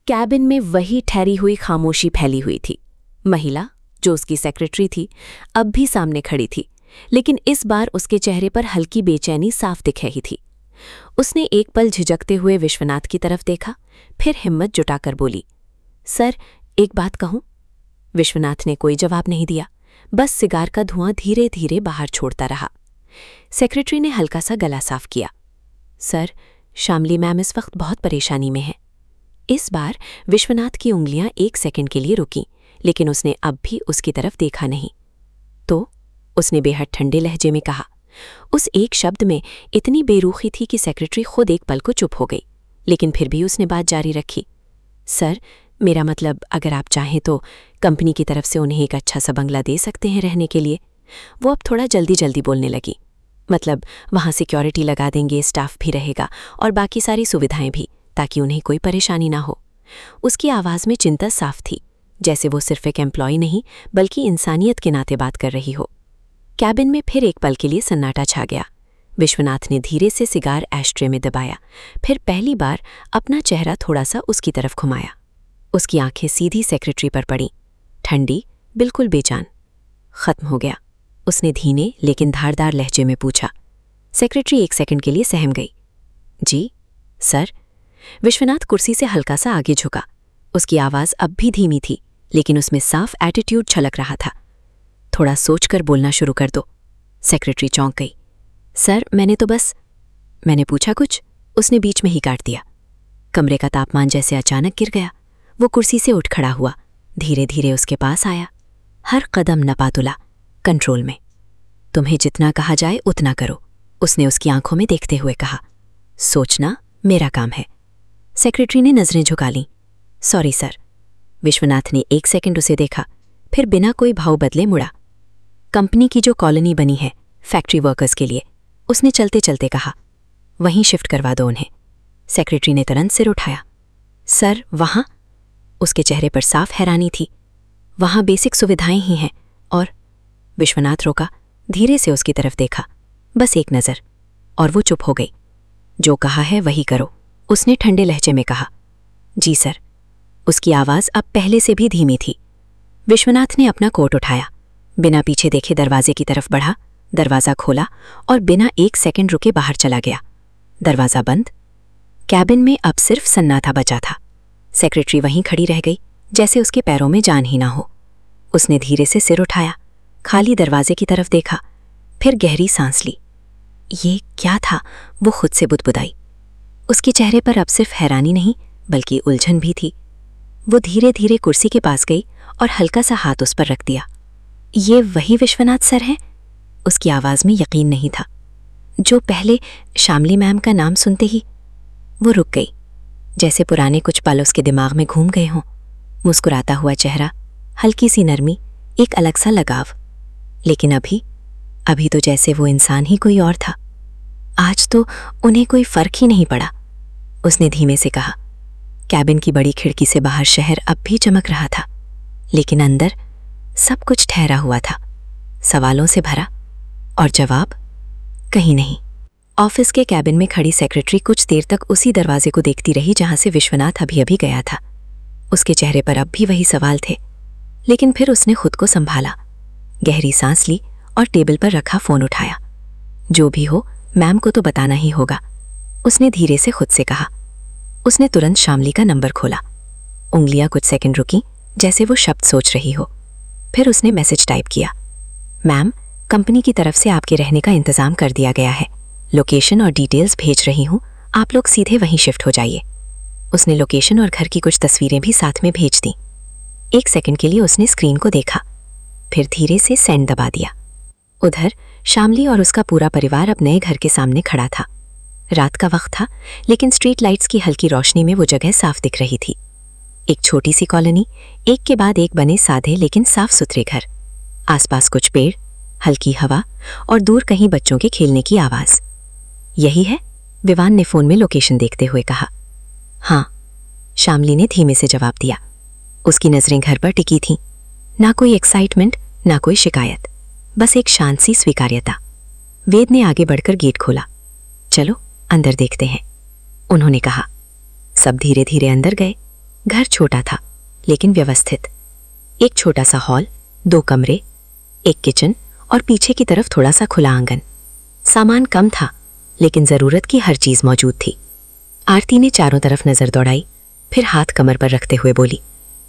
Cabin में वही ठहरी हुई खामोशी फैली हुई थी। महिला, जो उसकी सेक्रेटरी थी, अब भी सामने खड़ी थी, लेकिन इस बार उसके चेहरे पर हल्की बेचैनी साफ दिख रही थी। उसने एक पल झिझकते हुए विश्वनाथ की तरफ देखा, फिर हिम्मत जुटाकर बोली, सर, एक बात कहूं? विश्वनाथ ने कोई जवाब नहीं दिया, बस सिगार का धुआं धीरे धीरे बाहर छोड़ता रहा। सेक्रेटरी ने हल्का सा गला साफ किया, सर, शामली मैम इस वक्त बहुत परेशानी में है। इस बार विश्वनाथ की उंगलियां एक सेकंड के लिए रुकीं, लेकिन उसने अब भी उसकी तरफ देखा नहीं। तो उसने बेहद ठंडे लहजे में कहा। उस एक शब्द में इतनी बेरुखी थी कि सेक्रेटरी खुद एक पल को चुप हो गई, लेकिन फिर भी उसने बात जारी रखी, सर, मेरा मतलब, अगर आप चाहें तो कंपनी की तरफ से उन्हें एक अच्छा सा बंगला दे सकते हैं रहने के लिए। वो अब थोड़ा जल्दी जल्दी बोलने लगी, मतलब वहाँ सिक्योरिटी लगा देंगे, स्टाफ भी रहेगा और बाकी सारी सुविधाएं भी, ताकि उन्हें कोई परेशानी ना हो। उसकी आवाज़ में चिंता साफ थी, जैसे वो सिर्फ एक एम्प्लॉय नहीं बल्कि इंसानियत के नाते बात कर रही हो। कैबिन में फिर एक पल के लिए सन्नाटा छा गया। विश्वनाथ ने धीरे से सिगार एशट्रे में दबाया, फिर पहली बार अपना चेहरा थोड़ा सा उसकी तरफ घुमाया। उसकी आंखें सीधी सेक्रेटरी पर पड़ीं, ठंडी, बिल्कुल बेजान। खत्म हो गया, उसने धीमे लेकिन धारदार लहजे में पूछा। सेक्रेटरी एक सेकंड के लिए सहम गई। जी सर। विश्वनाथ कुर्सी से हल्का सा आगे झुका। उसकी आवाज़ अब भी धीमी थी, लेकिन उसमें साफ एटीट्यूड छलक रहा था। थोड़ा सोचकर बोलना शुरू कर दो। सेक्रेटरी चौंक गई। सर, मैंने पूछा कुछ, उसने बीच में ही काट दिया। कमरे का तापमान जैसे अचानक गिर गया। वो कुर्सी से उठ खड़ा हुआ, धीरे धीरे उसके पास आया, हर कदम नपातुला, कंट्रोल में। तुम्हें जितना कहा जाए उतना करो, उसने उसकी आंखों में देखते हुए कहा। सोचना मेरा काम है। सेक्रेटरी ने नजरें झुका लीं। Sorry sir. विश्वनाथ ने एक सेकंड उसे देखा, फिर बिना कोई भाव बदले मुड़ा। कंपनी की जो कॉलोनी बनी है फैक्ट्री वर्कर्स के लिए, उसने चलते चलते कहा, वहीं शिफ्ट करवा दो उन्हें। सेक्रेटरी ने तुरंत सिर उठाया। सर, वहाँ? उसके चेहरे पर साफ हैरानी थी। वहाँ बेसिक सुविधाएं ही हैं और... विश्वनाथ रोका, धीरे से उसकी तरफ देखा, बस एक नज़र, और वो चुप हो गई। जो कहा है वही करो, उसने ठंडे लहजे में कहा। जी सर। उसकी आवाज़ अब पहले से भी धीमी थी। विश्वनाथ ने अपना कोट उठाया, बिना पीछे देखे दरवाजे की तरफ बढ़ा, दरवाज़ा खोला और बिना एक सेकंड रुके बाहर चला गया। दरवाज़ा बंद। कैबिन में अब सिर्फ सन्नाटा बचा था। सेक्रेटरी वहीं खड़ी रह गई, जैसे उसके पैरों में जान ही ना हो। उसने धीरे से सिर उठाया, खाली दरवाजे की तरफ देखा, फिर गहरी सांस ली। ये क्या था? वो खुद से बुदबुदाई। उसके चेहरे पर अब सिर्फ हैरानी नहीं बल्कि उलझन भी थी। वो धीरे धीरे कुर्सी के पास गई और हल्का सा हाथ उस पर रख दिया। ये वही विश्वनाथ सर हैं? उसकी आवाज़ में यकीन नहीं था। जो पहले शामली मैम का नाम सुनते ही वो रुक गई, जैसे पुराने कुछ पल उसके दिमाग में घूम गए हों। मुस्कुराता हुआ चेहरा, हल्की सी नरमी, एक अलग सा लगाव। लेकिन अभी तो जैसे वो इंसान ही कोई और था। आज तो उन्हें कोई फर्क ही नहीं पड़ा। उसने धीमे से कहा। कैबिन की बड़ी खिड़की से बाहर शहर अब भी चमक रहा था, लेकिन अंदर सब कुछ ठहरा हुआ था, सवालों से भरा, और जवाब कहीं नहीं। ऑफिस के कैबिन में खड़ी सेक्रेटरी कुछ देर तक उसी दरवाजे को देखती रही जहां से विश्वनाथ अभी अभी गया था। उसके चेहरे पर अब भी वही सवाल थे, लेकिन फिर उसने खुद को संभाला, गहरी सांस ली और टेबल पर रखा फोन उठाया। जो भी हो, मैम को तो बताना ही होगा, उसने धीरे से खुद से कहा। उसने तुरंत शामली का नंबर खोला। उंगलियां कुछ सेकंड रुकी, जैसे वो शब्द सोच रही हो। फिर उसने मैसेज टाइप किया। मैम, कंपनी की तरफ से आपके रहने का इंतजाम कर दिया गया है। लोकेशन और डिटेल्स भेज रही हूँ, आप लोग सीधे वहीं शिफ्ट हो जाइए। उसने लोकेशन और घर की कुछ तस्वीरें भी साथ में भेज दी। एक सेकंड के लिए उसने स्क्रीन को देखा, फिर धीरे से सेंड दबा दिया। उधर शामली और उसका पूरा परिवार अब नए घर के सामने खड़ा था। रात का वक्त था, लेकिन स्ट्रीट लाइट्स की हल्की रोशनी में वो जगह साफ दिख रही थी। एक छोटी सी कॉलोनी, एक के बाद एक बने सादे लेकिन साफ सुथरे घर, आसपास कुछ पेड़, हल्की हवा और दूर कहीं बच्चों के खेलने की आवाज़। यही है? विवान ने फ़ोन में लोकेशन देखते हुए कहा। हाँ, शामली ने धीमे से जवाब दिया। उसकी नज़रें घर पर टिकी थीं, ना कोई एक्साइटमेंट, ना कोई शिकायत, बस एक शांत सी स्वीकार्यता। वेद ने आगे बढ़कर गेट खोला। चलो अंदर देखते हैं, उन्होंने कहा। सब धीरे धीरे अंदर गए। घर छोटा था लेकिन व्यवस्थित। एक छोटा सा हॉल, 2 कमरे, एक किचन और पीछे की तरफ थोड़ा सा खुला आंगन। सामान कम था लेकिन जरूरत की हर चीज मौजूद थी। आरती ने चारों तरफ नजर दौड़ाई, फिर हाथ कमर पर रखते हुए बोली,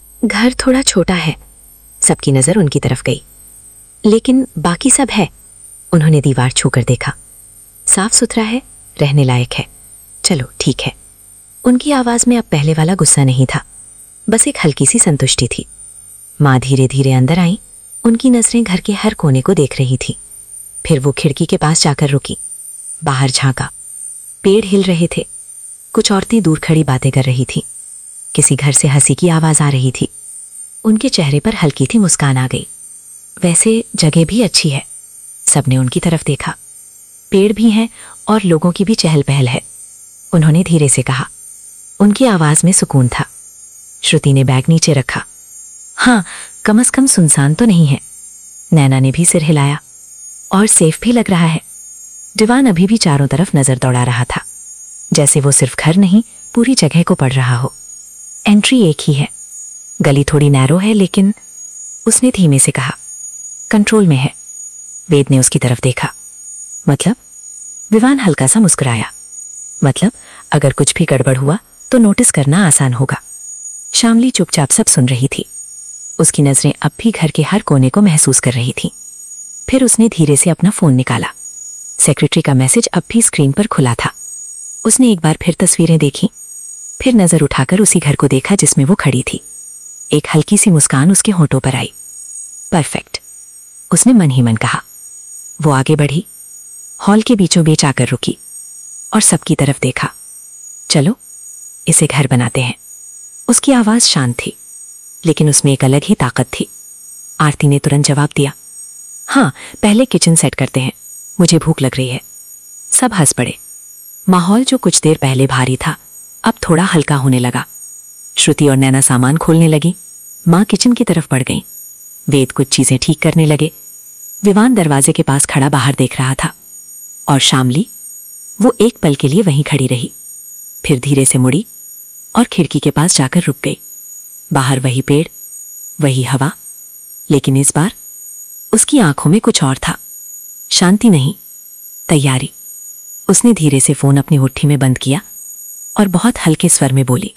घर थोड़ा छोटा है। सबकी नजर उनकी तरफ गई। लेकिन बाकी सब है। उन्होंने दीवार छूकर देखा। साफ सुथरा है, रहने लायक है। चलो ठीक है। उनकी आवाज में अब पहले वाला गुस्सा नहीं था, बस एक हल्की सी संतुष्टि थी। माँ धीरे धीरे अंदर आई। उनकी नजरें घर के हर कोने को देख रही थी। फिर वो खिड़की के पास जाकर रुकी, बाहर झांका। पेड़ हिल रहे थे। कुछ औरतें दूर खड़ी बातें कर रही थी। किसी घर से हंसी की आवाज आ रही थी। उनके चेहरे पर हल्की सी मुस्कान आ गई। वैसे जगह भी अच्छी है। सबने उनकी तरफ देखा। पेड़ भी हैं और लोगों की भी चहल पहल है। उन्होंने धीरे से कहा। उनकी आवाज में सुकून था। श्रुति ने बैग नीचे रखा। हाँ, कम से कम सुनसान तो नहीं है। नैना ने भी सिर हिलाया। और सेफ भी लग रहा है। दीवान अभी भी चारों तरफ नजर दौड़ा रहा था, जैसे वो सिर्फ घर नहीं पूरी जगह को पढ़ रहा हो। एंट्री एक ही है। गली थोड़ी नैरो है लेकिन उसने धीमे से कहा, कंट्रोल में है। वेद ने उसकी तरफ देखा। मतलब? विवान हल्का सा मुस्कुराया। मतलब अगर कुछ भी गड़बड़ हुआ तो नोटिस करना आसान होगा। शामली चुपचाप सब सुन रही थी। उसकी नजरें अब भी घर के हर कोने को महसूस कर रही थी। फिर उसने धीरे से अपना फोन निकाला। सेक्रेटरी का मैसेज अब भी स्क्रीन पर खुला था। उसने एक बार फिर तस्वीरें देखी, फिर नजर उठाकर उसी घर को देखा जिसमें वो खड़ी थी। एक हल्की सी मुस्कान उसके होठों पर आई। परफेक्ट, उसने मन ही मन कहा। वो आगे बढ़ी, हॉल के बीचों बीच आकर रुकी और सबकी तरफ देखा। चलो इसे घर बनाते हैं। उसकी आवाज शांत थी लेकिन उसमें एक अलग ही ताकत थी। आरती ने तुरंत जवाब दिया, हाँ, पहले किचन सेट करते हैं, मुझे भूख लग रही है। सब हंस पड़े। माहौल जो कुछ देर पहले भारी था अब थोड़ा हल्का होने लगा। श्रुति और नैना सामान खोलने लगी। माँ किचन की तरफ बढ़ गई। वेद कुछ चीजें ठीक करने लगे। विवान दरवाजे के पास खड़ा बाहर देख रहा था। और शामली, वो एक पल के लिए वहीं खड़ी रही, फिर धीरे से मुड़ी और खिड़की के पास जाकर रुक गई। बाहर वही पेड़, वही हवा, लेकिन इस बार उसकी आंखों में कुछ और था। शांति नहीं, तैयारी। उसने धीरे से फोन अपनी मुट्ठी में बंद किया और बहुत हल्के स्वर में बोली,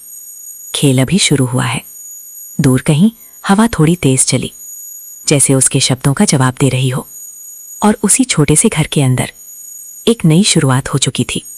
खेल अभी शुरू हुआ है। दूर कहीं हवा थोड़ी तेज चली, जैसे उसके शब्दों का जवाब दे रही हो। और उसी छोटे से घर के अंदर एक नई शुरुआत हो चुकी थी।